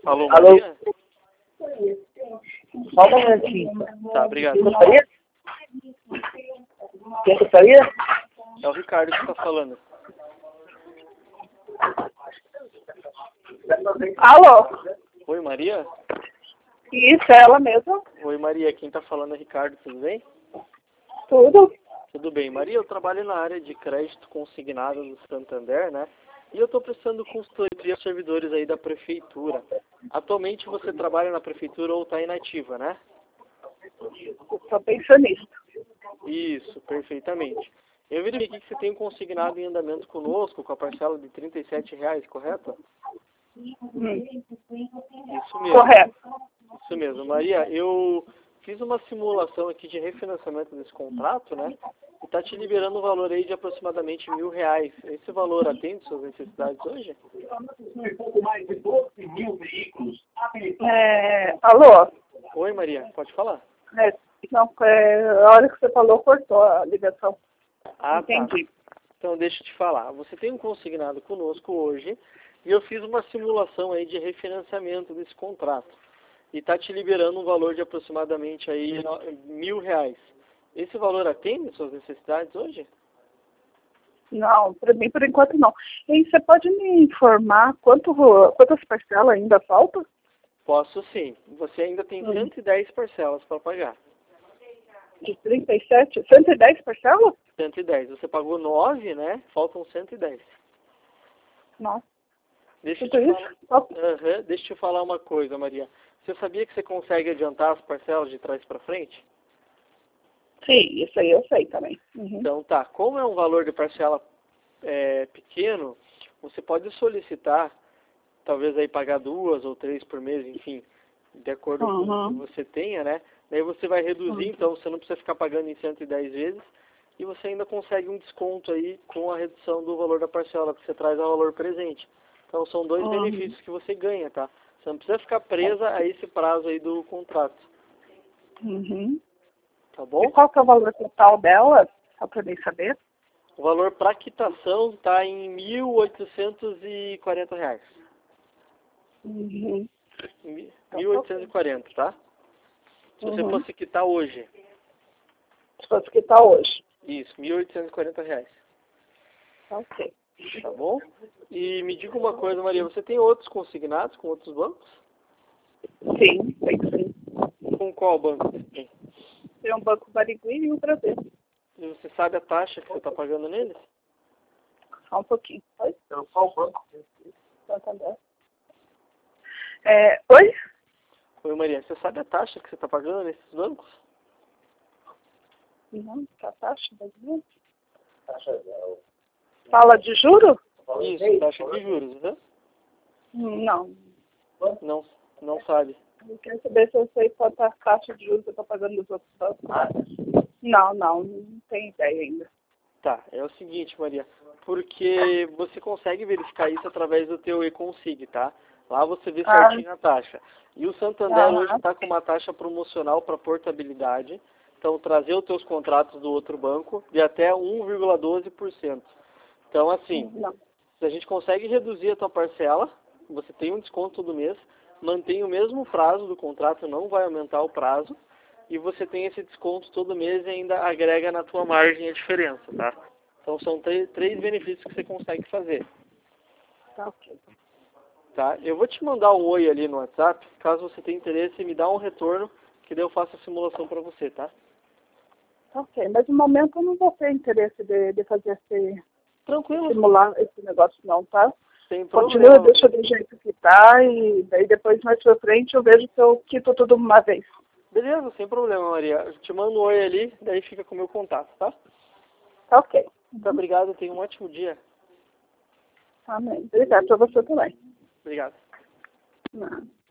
Alô, Alô? Maria? Só um momentinho. Tá, obrigado. Quem gostaria? Quem gostaria? É o Ricardo que está falando. Alô? Oi, Maria? Isso, é ela mesma? Oi, Maria. Quem está falando é Ricardo, tudo bem? Tudo? Tudo bem. Maria, eu trabalho na área de crédito consignado do Santander, né? E eu estou prestando consultoria aos servidores aí da prefeitura. Atualmente você trabalha na prefeitura ou está inativa, né? Eu sou pensionista. Isso, perfeitamente. Eu verifiquei que você tem um consignado em andamento conosco, com a parcela de R$ 37,00, correto? Isso mesmo. Correto. Isso mesmo. Maria, eu fiz uma simulação aqui de refinanciamento desse contrato, né? E está te liberando um valor aí de aproximadamente R$ 1.000. Esse valor atende suas necessidades hoje? Alô? Oi, Maria, pode falar? Não, a hora que você falou, cortou a ligação. Ah, Entendi. tá. Então, deixa eu te falar. Você tem um consignado conosco hoje e eu fiz uma simulação aí de refinanciamento desse contrato. E está te liberando um valor de aproximadamente aí R$ 1.000. Esse valor atende suas necessidades hoje? Não, para mim, por enquanto, não. E você pode me informar quantas parcelas ainda faltam? Posso sim. Você ainda tem 110 parcelas para pagar. De 37? 110 parcelas? 110. Você pagou 9, né? Faltam 110. Não. Deixa eu Tudo te isso? falar. Deixa eu te falar uma coisa, Maria. Você sabia que você consegue adiantar as parcelas de trás para frente? Sim, isso aí eu sei também. Então tá. Como é um valor de parcela pequeno, você pode solicitar, talvez aí pagar 2 ou 3 por mês, enfim, de acordo com o que você tenha, né? Daí você vai reduzir, então você não precisa ficar pagando em 110 vezes e você ainda consegue um desconto aí com a redução do valor da parcela, porque você traz ao valor presente. Então são dois benefícios que você ganha, tá? Você não precisa ficar presa a esse prazo aí do contrato. Tá bom? E qual que é o valor total dela? Só para mim saber. O valor para quitação está em R$ 1.840. 1.840, tá? Se você fosse quitar hoje. Se fosse quitar hoje. Isso, R$ 1.840. Ok. Tá bom? E me diga uma coisa, Maria, você tem outros consignados com outros bancos? Sim, tem sim. Com qual banco você tem? Tem um Banco Barigui e um Brasil. E você sabe a taxa que você está pagando neles? Só um pouquinho. Oi? Qual o banco? Santander. Oi? Oi, Maria, você sabe a taxa que você está pagando nesses bancos? Não, que a taxa brasileira? Fala de juro? Isso, taxa de juros, né? Não. Não sabe. Eu quero saber se eu sei quanto a taxa de juros eu estou pagando nos outros bancos. Não tenho ideia ainda. Tá, é o seguinte, Maria, porque você consegue verificar isso através do teu e-consig, tá? Lá você vê certinho a taxa. E o Santander hoje está com uma taxa promocional para portabilidade. Então, trazer os teus contratos do outro banco de até 1,12%. Então, assim, se a gente consegue reduzir a tua parcela, você tem um desconto todo mês, mantém o mesmo prazo do contrato, não vai aumentar o prazo, e você tem esse desconto todo mês e ainda agrega na tua margem a diferença, tá? Então, são três benefícios que você consegue fazer. Tá ok. Tá? Eu vou te mandar um oi ali no WhatsApp, caso você tenha interesse, me dá um retorno, que daí eu faço a simulação para você, tá? Ok, mas no momento eu não vou ter interesse de fazer Tranquilo. simular esse negócio não, tá? Sem Continua, problema. deixa do jeito que tá e daí depois mais pra frente eu vejo se eu quito tudo uma vez. Beleza, sem problema, Maria. Eu te mando um oi ali, daí fica com o meu contato, tá? Tá ok. Muito obrigado, tenha um ótimo dia. Amém. Obrigada pra você também. Obrigado. Não.